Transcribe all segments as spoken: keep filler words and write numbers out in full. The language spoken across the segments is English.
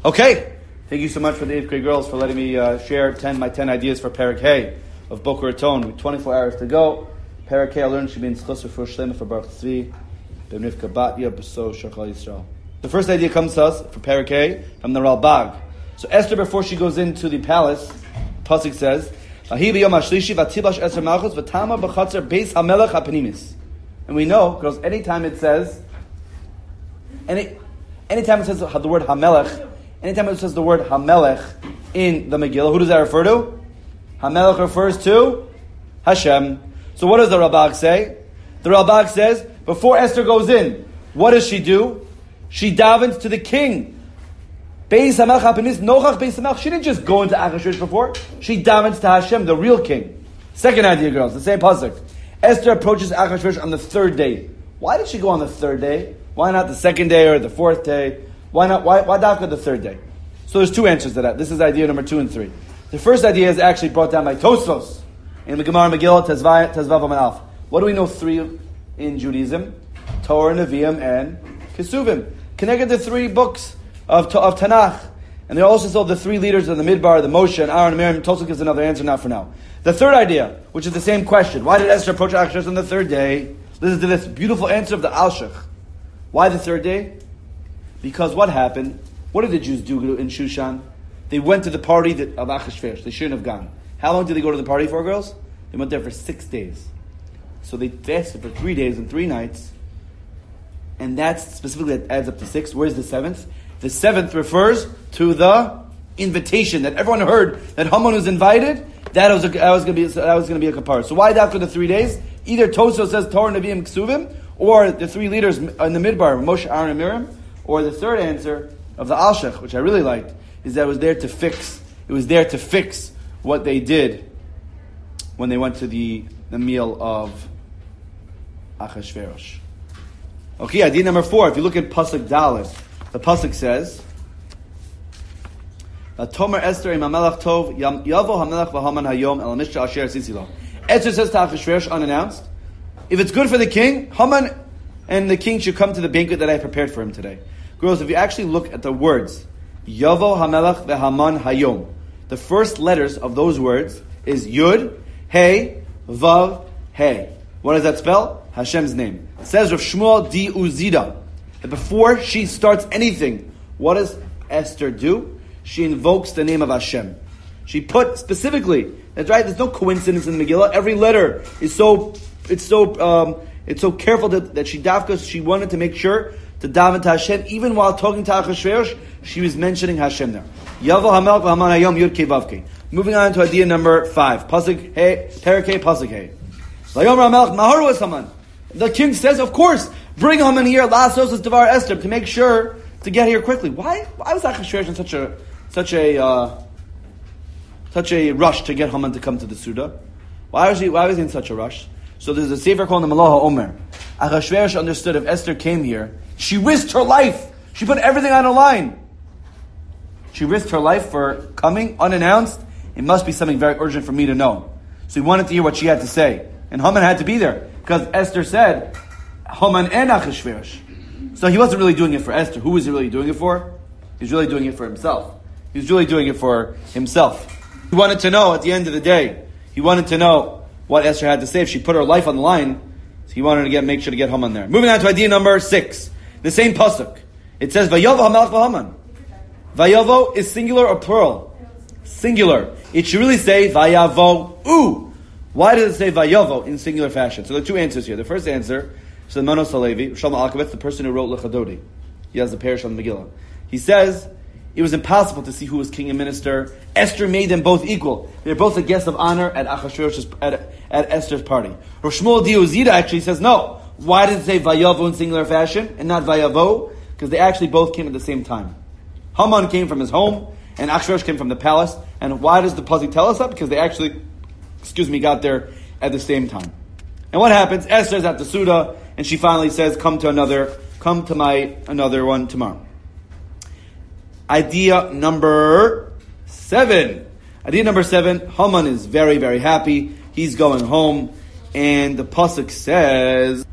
Okay, thank you so much for the eighth grade girls for letting me uh, share ten my ten ideas for Perek Hey of Boker Raton. With twenty-four hours to go, Perek Hey I learned should be in Tzchus for Shlema for Baruch Tzvi, B'Nifka Batya B'So Shachal Yisrael. The first idea comes to us for Perek Hey from the Ralbag. So Esther, before she goes into the palace, Pasuk says, "Vahi b'yom hashlishi v'tibash Esther malchus v'tama b'chatzer beis hamelech hapenimis." And we know because anytime it says, any, anytime it says the word hamelech. Anytime it says the word Hamelech in the Megillah, who does that refer to? Hamelech refers to Hashem. So what does the Ralbag say? The Ralbag says, before Esther goes in, what does she do? She davens to the king. Beis Hamelech HaPenis, Nochach Beis Hamelech. She didn't just go into Achashverosh before. She davens to Hashem, the real king. Second idea, girls, the same pasuk. Esther approaches Achashverosh on the third day. Why did she go on the third day? Why not the second day or the fourth day? Why not? Why, why Dafka the third day? So there's two answers to that. This is idea number two and three. The first idea is actually brought down by Tosfos in the Gemara Megillah Tezvav Amud Alf. What do we know three in Judaism? Torah, Nevi'im, and Kesuvim. Connected the three books of, of Tanakh. And they also saw the three leaders of the Midbar, the Moshe and Aaron and Miriam. Tosfos gives another answer, not for now. The third idea, which is the same question. Why did Esther approach Achashverosh on the third day? Listen to this beautiful answer of the Alshich. Why the third day? Because what happened? What did the Jews do in Shushan? They went to the party that, of Achashverosh. They shouldn't have gone. How long did they go to the party for, girls? They went there for six days. So they fasted for three days and three nights. And that's specifically, that adds up to six. Where's the seventh? The seventh refers to the invitation that everyone heard that Haman was invited. That was, a, that was going to be that was going to be a kapara. So why after the three days? Either Toso says Torah, Nevi'im, Ksuvim, or the three leaders in the Midbar, Moshe, Aaron, and Miriam. Or the third answer of the Alshich, which I really liked, is that it was there to fix. It was there to fix what they did when they went to the, the meal of Achashverosh. Okay, idea number four. If you look at Pasuk Dalet, the Pasuk says, "Tomer Esther im Hamelach Tov Yavo Hamelach v'Haman Hayom El Mishra Asher Sisilo." Esther says to Achashverosh unannounced, "If it's good for the king, Haman and the king should come to the banquet that I prepared for him today." Girls, if you actually look at the words, Yavo Hamelach veHaman Hayom, the first letters of those words is Yud, Hey, Vav, Hey. What does that spell? Hashem's name. It says Rav Shmuel di Uzida that before she starts anything, what does Esther do? She invokes the name of Hashem. She put specifically, that's right, there's no coincidence in Megillah. Every letter is so, it's so, um, It's so careful that, that she dafka, she wanted to make sure to daven to Hashem, even while talking to Achashverosh, she was mentioning Hashem there. Yavo Hamelach v'Haman Hayom Yud Kei Vav Kei. Moving on to idea number five. Pasuk Hey, Perek Hey, Pasuk Hey. Vayomer Hamelach Maharu es Haman. The king says, of course, bring Haman here, Lasos es Devar Esther, to make sure to get here quickly. Why? Why was Achashverosh in such a such a uh, such a rush to get Haman to come to the Suda? Why was he? Why was he in such a rush? So there's a sefer called the Malaha Omer. Achashverosh understood if Esther came here, she risked her life. She put everything on the line. She risked her life for coming unannounced. It must be something very urgent for me to know. So he wanted to hear what she had to say. And Haman had to be there. Because Esther said, Haman and Achashverosh. So he wasn't really doing it for Esther. Who was he really doing it for? He was really doing it for himself. He was really doing it for himself. He wanted to know at the end of the day. He wanted to know what Esther had to say. If she put her life on the line, so he wanted to get make sure to get Haman there. Moving on to idea number six. The same pasuk. It says, Vayavo Hamelach v'Haman. Vayavo is singular or plural? Singular. It should really say Vayavo U. Why does it say Vayavo in singular fashion? So there are two answers here. The first answer is the Manos Halevi, Shalom Alkabetz, the person who wrote Lechadodi. He has the parish on the Megillah. He says, it was impossible to see who was king and minister. Esther made them both equal. They're both a guest of honor at Achashverosh's at, at Esther's party. Rav Shmuel di Uzida actually says no. Why did it say Vayavo in singular fashion and not Vayavo? Because they actually both came at the same time. Haman came from his home and Achashverosh came from the palace. And why does the pasuk tell us that? Because they actually, excuse me, got there at the same time. And what happens? Esther's at the Suda and she finally says, "Come to another, come to my another one tomorrow." Idea number seven. Idea number seven. Haman is very, very happy. He's going home. And the pasuk says,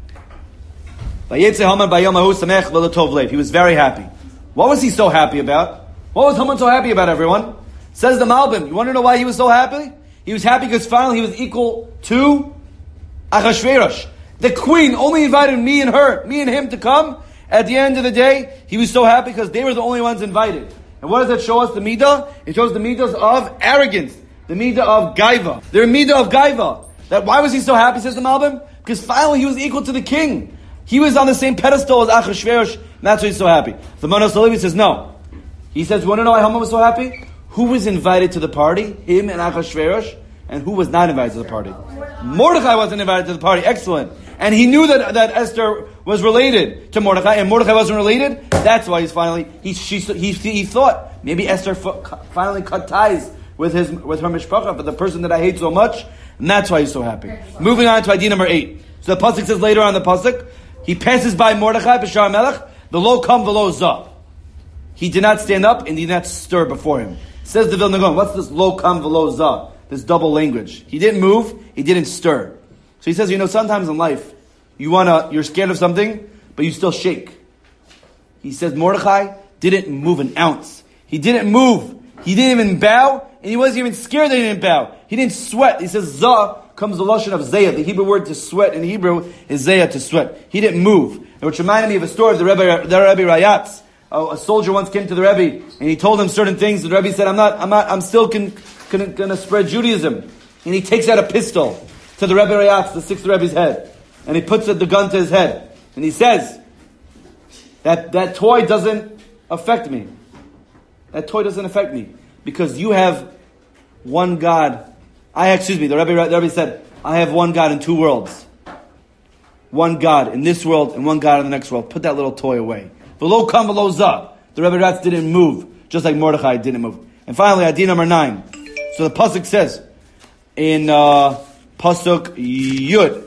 He was very happy. What was he so happy about? What What was Haman so happy about, everyone? Says the Malbim. You want to know why he was so happy? He was happy because finally he was equal to Achashverosh. The queen only invited me and her, me and him to come. At the end of the day, he was so happy because they were the only ones invited. And what does that show us? The midah? It shows the midas of arrogance. The midah of gaiva. They're midah of gaiva. That why was he so happy, says the Malbim? Because finally he was equal to the king. He was on the same pedestal as Achashverosh, and that's why he's so happy. The Manos Halevi says no. He says, you want to know why Haman was so happy? Who was invited to the party? Him and Achashverosh. And who was not invited to the party? Mordechai wasn't invited to the party. Excellent. And he knew that, that Esther was related to Mordechai, and Mordechai wasn't related. That's why he's finally, he, she, he, he thought, maybe Esther finally cut ties with his, with her mishpacha, but the person that I hate so much, and that's why he's so happy. Moving on to idea number eight. So the pasuk says later on the pasuk, he passes by Mordechai, B'shar Melech, the lo kam v'lo zah. He did not stand up and he did not stir before him. Says the Vilna Gaon, what's this lo kam v'lo zah? This double language. He didn't move, he didn't stir. So he says, you know, sometimes in life, you wanna, you're scared of something, but you still shake. He says Mordechai didn't move an ounce. He didn't move. He didn't even bow, and he wasn't even scared that he didn't bow. He didn't sweat. He says zah comes the lashon of zayah. The Hebrew word to sweat in Hebrew is zayah, to sweat. He didn't move. Which reminded me of a story of the Rebbe, the Rebbe Rayatz. A, a soldier once came to the Rebbe, and he told him certain things. The Rebbe said, I'm not, I'm not, I'm still con, con, gonna spread Judaism. And he takes out a pistol to the Rebbe Rayatz, the sixth Rebbe's head. And he puts the gun to his head. And he says, that, that toy doesn't affect me. That toy doesn't affect me. Because you have one God. I, excuse me, the Rebbe, the Rebbe said, I have one God in two worlds. One God in this world and one God in the next world. Put that little toy away. V'lo kam v'lo zah. The Rebbe Ratz didn't move, just like Mordechai didn't move. And finally, idea number nine. So the pasuk says, in uh, pasuk Yud,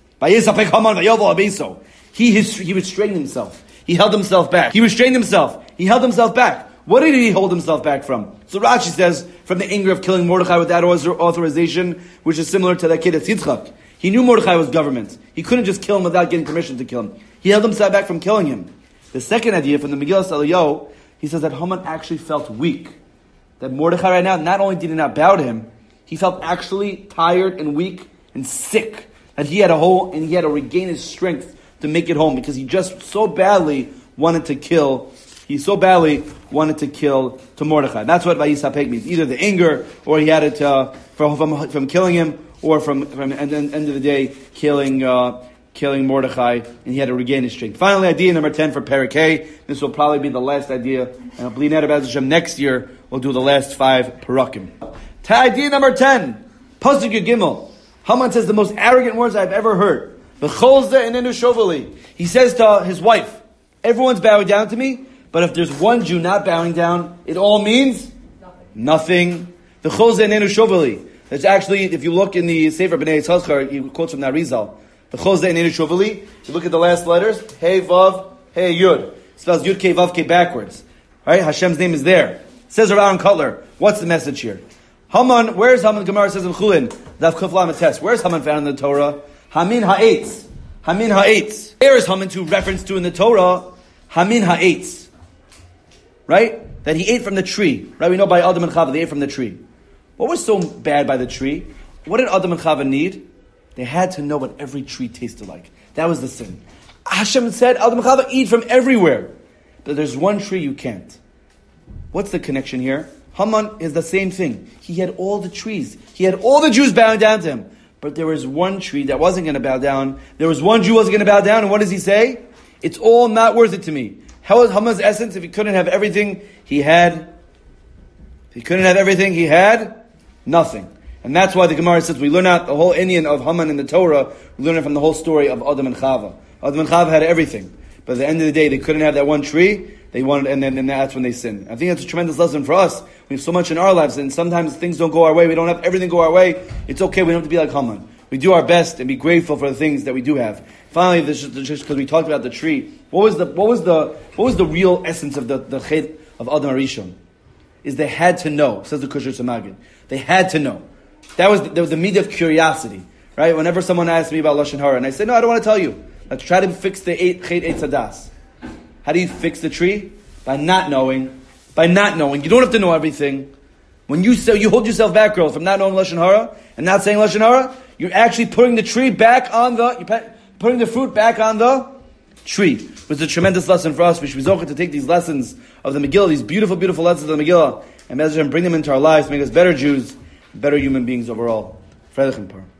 he his, he restrained himself. He held himself back. He restrained himself. He held himself back. What did he hold himself back from? So Rashi says, from the anger of killing Mordechai without authorization, which is similar to that kid at Yitzchak. He knew Mordechai was government. He couldn't just kill him without getting permission to kill him. He held himself back from killing him. The second idea from the Megillah Eliyahu, he says that Haman actually felt weak. That Mordechai right now, not only did he not bow to him, he felt actually tired and weak and sick. That he had a whole, and he had to regain his strength to make it home because he just so badly wanted to kill, he so badly wanted to kill to Mordechai. That's what Vayisapek means. Either the anger, or he had it uh, from, from from killing him, or from from and then end of the day killing uh, killing Mordechai, and he had to regain his strength. Finally, idea number ten for Parakeh. This will probably be the last idea, and I'll believe that Hashem next year we'll do the last five parakim. Idea number ten, Pasuk Yud Gimel. Haman says the most arrogant words I've ever heard. B'cholze enenu shoveli. He says to his wife, everyone's bowing down to me, but if there's one Jew not bowing down, it all means nothing. B'cholze enenu shoveli. That's actually, if you look in the Sefer B'nai Yitzchak, he quotes from Narizal. B'cholze enenu shoveli. You look at the last letters, Hey Vav, Hey Yud. It spells Yud K Vav K backwards. Right? Hashem's name is there. It says Aaron Cutler. What's the message here? Haman, where's Haman? Gemara says in Chulin, Daf Kuf Lamed Tes. Where's Haman found in the Torah? Hamin ha'etz. Hamin ha'etz. Where is Haman to reference to in the Torah? Hamin ha'etz. Right? That he ate from the tree. Right? We know by Adam and Chava, they ate from the tree. What was so bad by the tree? What did Adam and Chava need? They had to know what every tree tasted like. That was the sin. Hashem said, Adam and Chava, eat from everywhere. But there's one tree you can't. What's the connection here? Haman is the same thing. He had all the trees. He had all the Jews bowing down to him. But there was one tree that wasn't going to bow down. There was one Jew who wasn't going to bow down. And what does he say? It's all not worth it to me. How was Haman's essence? If he couldn't have everything, he had... If he couldn't have everything, he had nothing. And that's why the Gemara says we learn out the whole Indian of Haman in the Torah. We learn it from the whole story of Adam and Chava. Adam and Chava had everything. But at the end of the day, they couldn't have that one tree. They wanted, and then and that's when they sinned. I think that's a tremendous lesson for us. We have so much in our lives, and sometimes things don't go our way. We don't have everything go our way. It's okay. We don't have to be like Haman. We do our best and be grateful for the things that we do have. Finally, this is just because we talked about the tree. What was the what was the what was the real essence of the the chet of Adam Arishon? Is they had to know. Says the Kusher Samagid. They had to know. That was the, there was the meat of curiosity, right? Whenever someone asked me about lashon hara, and I said, no, I don't want to tell you. Let's try to fix the eight chet eitz hadas. How do you fix the tree? By not knowing by not knowing. You don't have to know everything. When you say, you hold yourself back, girl, from not knowing Lashon Hara and not saying Lashon Hara, you're actually putting the tree back on the, you're putting the fruit back on the tree. It was a tremendous lesson for us. We should be zocheh to take these lessons of the Megillah, these beautiful, beautiful lessons of the Megillah, and bring them into our lives, make us better Jews, better human beings overall. Freilich and Par.